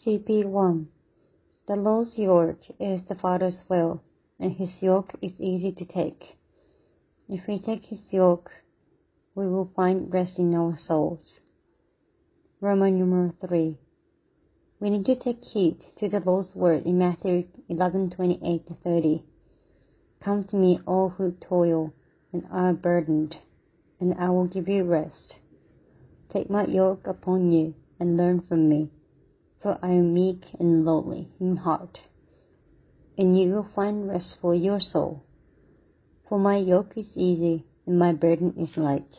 CP1. The Lord's yoke is the Father's will, and his yoke is easy to take. If we take his yoke, we will find rest in our souls. Roman numeral 3. We need to take heed to the Lord's word in Matthew 11:28-30. Come to me, all who toil and are burdened, and I will give you rest. Take my yoke upon you and learn from me, for I am meek and lowly in heart, and you will find rest for your soul. For my yoke is easy and my burden is light.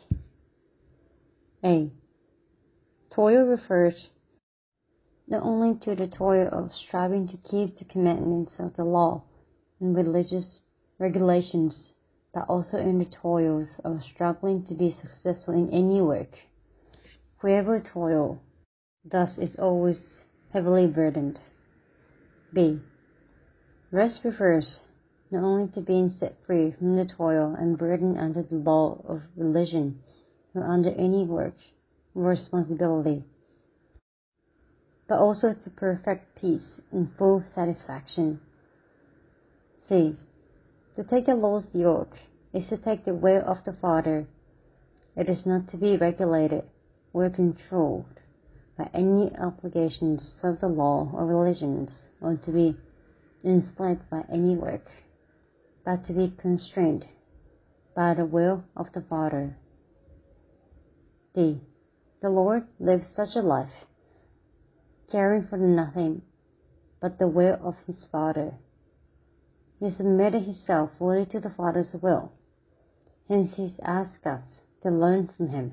A. Toil refers not only to the toil of striving to keep the commandments of the law and religious regulations, but also in the toils of struggling to be successful in any work. Whoever toils thus is always heavily burdened. B. Rest refers not only to being set free from the toil and burden under the law of religion or under any work or responsibility, but also to perfect peace and full satisfaction. C. To take the Lord's yoke is to take the will of the Father. It is not to be regulated or controlled by any obligations of the law or religions, or to be enslaved by any work, but to be constrained by the will of the Father. D. The Lord lived such a life, caring for nothing but the will of his Father. He submitted himself fully to the Father's will, hence he asks us to learn from him.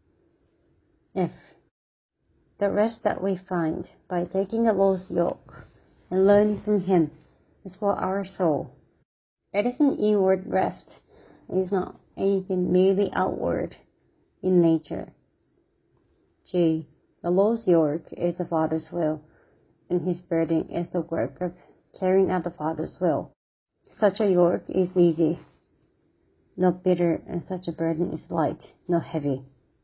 F. The rest that we find by taking the Lord's yoke and learning from him is for our soul. It is an inward rest. It is not anything merely outward in nature. G. The Lord's yoke is the Father's will, and his burden is the work of carrying out the Father's will. Such a yoke is easy, not bitter, and such a burden is light, not heavy.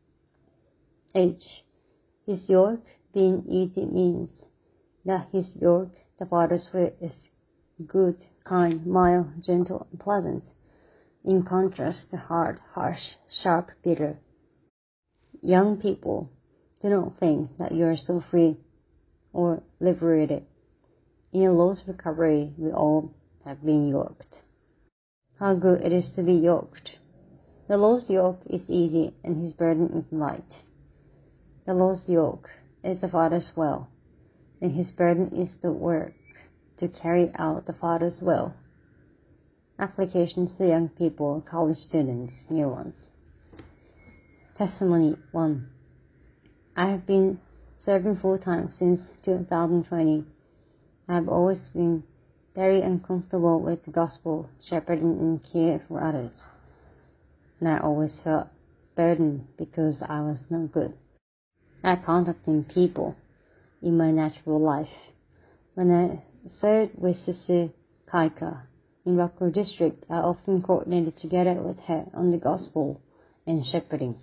H. His yoke being easy means that his yoke, the Father's will, is good, kind, mild, gentle, and pleasant, in contrast to hard, harsh, sharp, bitter. Young people, do not think that you are so free or liberated. In the Lord's recovery, we all have been yoked. How good it is to be yoked! The Lord's yoke is easy and his burden is light. The Lord's yoke is the Father's will, and his burden is the work to carry out the Father's will. Applications to young people, college students, new ones. Testimony 1. I have been serving full-time since 2020. I have always been very uncomfortable with the gospel, shepherding and care for others. And I always felt burdened because I was not good at contacting people in my natural life. When I served with Sister Kaika in Rockville District, I often coordinated together with her on the gospel and shepherding.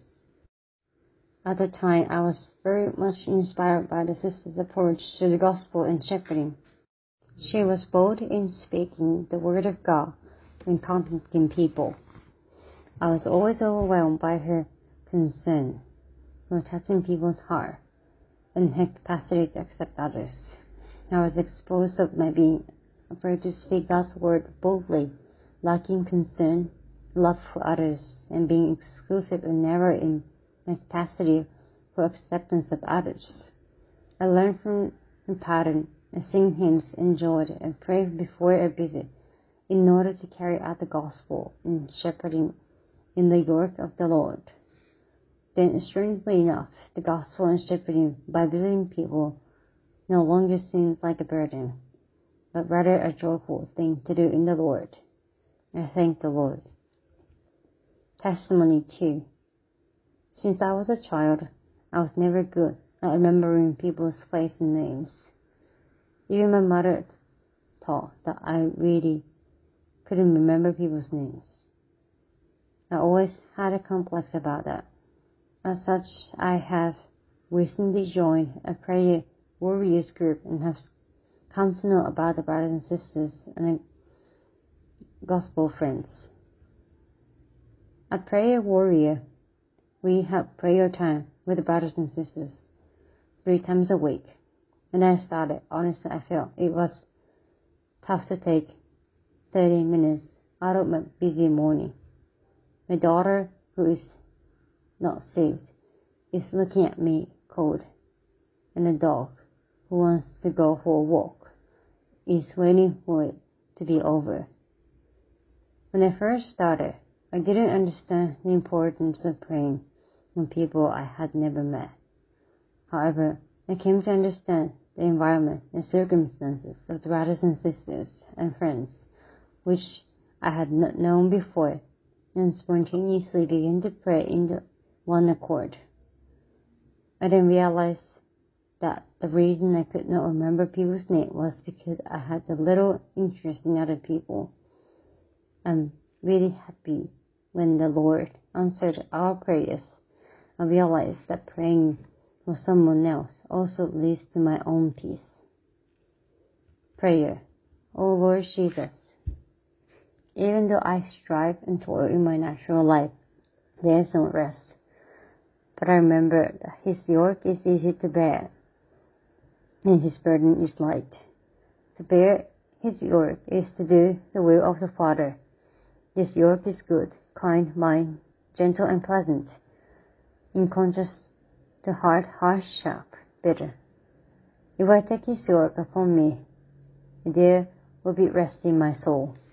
At the time, I was very much inspired by the sister's approach to the gospel and shepherding. She was bold in speaking the word of God when contacting people. I was always overwhelmed by her concern for touching people's heart and her capacity to accept others. I was exposed of my being afraid to speak God's word boldly, lacking concern, love for others, and being exclusive and narrow in my capacity for acceptance of others. I learned from her pattern and sing hymns, enjoyed, and prayed before a visit in order to carry out the gospel and shepherding in the yoke of the Lord. Then, strangely enough, the gospel and shepherding by visiting people no longer seems like a burden, but rather a joyful thing to do in the Lord. I thank the Lord. Testimony 2. Since I was a child, I was never good at remembering people's faces and names. Even my mother thought that I really couldn't remember people's names. I always had a complex about that. As such, I have recently joined a prayer warriors group and have come to know about the brothers and sisters and the gospel friends. At Prayer Warrior, we have prayer time with the brothers and sisters 3 times a week. When I started, honestly, I felt it was tough to take 30 minutes out of my busy morning. My daughter, who is not saved, is looking at me cold, and the dog, who wants to go for a walk, is waiting for it to be over. When I first started, I didn't understand the importance of praying with people I had never met. However, I came to understand the environment and circumstances of the brothers and sisters and friends, which I had not known before, and spontaneously began to pray in the one accord. I then realized that the reason I could not remember people's names was because I had a little interest in other people. I'm really happy when the Lord answered our prayers. I realized that praying for someone else also leads to my own peace. Prayer. O Lord Jesus, even though I strive and toil in my natural life, there is no rest. But I remember that His yoke is easy to bear, and His burden is light. To bear His yoke is to do the will of the Father. This yoke is good, kind, mild, gentle, and pleasant, in contrast to hard, harsh, sharp, bitter. If I take His yoke upon me, there will be rest in my soul.